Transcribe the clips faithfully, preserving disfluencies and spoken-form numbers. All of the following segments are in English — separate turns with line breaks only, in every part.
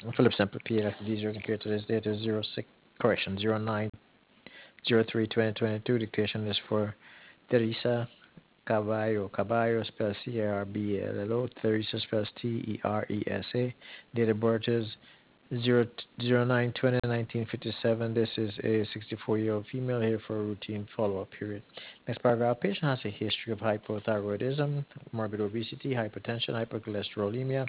Philip Semple, P L F D zero carried to this date is zero six, correction, zero nine zero three twenty twenty-two. Dictation is for Teresa Caballo. Caballo spells C A R B A L L O. Teresa spells T E R E S A. Date of birth is zero zero nine twenty nineteen fifty-seven. This is a sixty-four year old female here for a routine follow up period. Next paragraph. Patient has a history of hypothyroidism, morbid obesity, hypertension, hypercholesterolemia,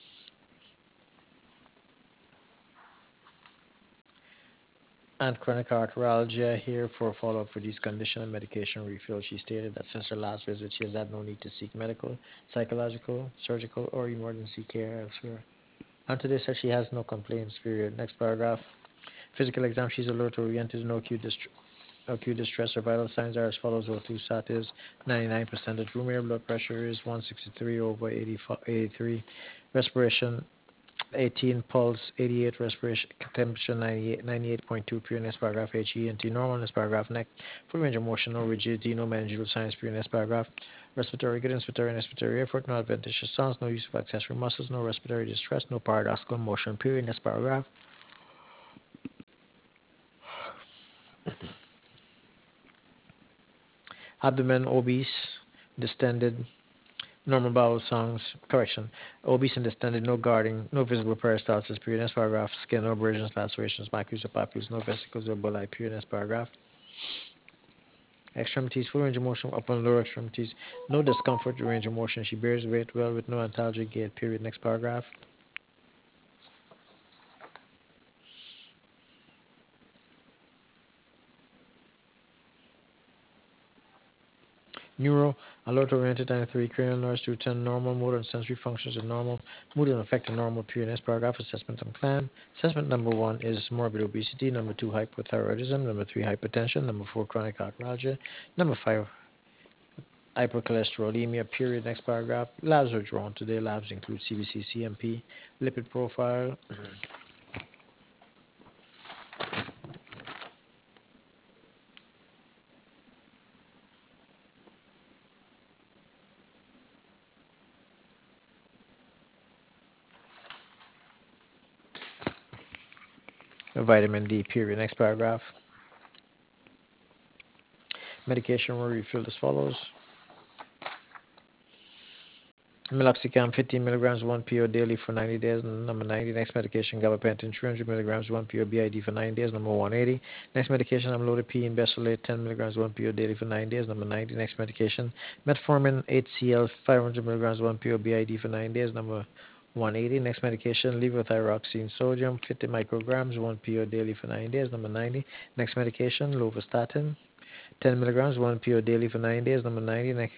and chronic arthralgia here for follow up for these conditions and medication refill. She stated that since her last visit, she has had no need to seek medical, psychological, surgical, or emergency care elsewhere. And today said she has no complaints, period. Next paragraph. Physical exam, she's alert oriented, no acute, dist- acute distress. Her vital signs are as follows. O two sat is ninety-nine percent. Room air blood pressure is one sixty-three over eighty-three. Respiration eighteen, pulse eighty-eight, respiration temperature ninety-eight, ninety-eight point two, pure next paragraph. H E N T normal next paragraph. Neck full range of motion, no rigidity, no meningeal signs, pure next paragraph. Respiratory good, inspiratory and expiratory effort, no adventitious sounds, no use of accessory muscles, no respiratory distress, no paradoxical motion, period next paragraph. Abdomen obese, distended, normal bowel sounds, correction, obese and distended, no guarding, no visible peristalsis, period next paragraph. Skin, no abrasions, lacerations, macules or papules, no vesicles or bulli, period next paragraph. Extremities, full range of motion, upper and lower extremities, no discomfort, range of motion. She bears weight well with no antalgic gait, period next paragraph. Neuro, alert oriented ninety-three, cranial nerves to ten, normal motor and sensory functions are normal, mood and affect are normal, period next paragraph. Assessment and plan. Assessment number one is morbid obesity, number two hypothyroidism, number three hypertension, number four chronic arthralgia, number five hypercholesterolemia, period next paragraph. Labs are drawn today. Labs include C B C, C M P, lipid profile, vitamin D, period next paragraph. Medication will refill as follows. Meloxicam fifteen milligrams one P O daily for ninety days. Number ninety. Next medication gabapentin three hundred milligrams one P O B I D for nine days. Number one eighty. Next medication amlodipine besylate ten milligrams one P O daily for nine days. Number ninety. Next medication metformin eight C L five hundred milligrams one P O B I D for nine days. Number one eighty. Next medication levothyroxine sodium fifty micrograms one P O daily for nine days. Number ninety. Next medication lovastatin ten milligrams one P O daily for nine days. Number ninety. Next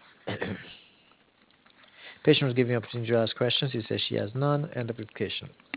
patient was given the opportunity to ask questions. He says she has none. End of application.